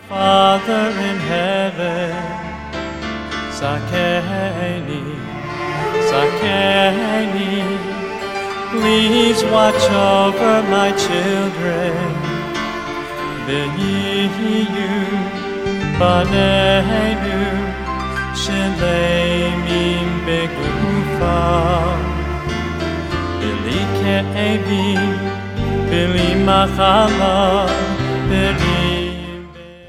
Father in heaven, Zakeni, Zakeni, please watch over my children. V'yiyu baneinu shleimim begufam, b'li ke'evim, b'li machala.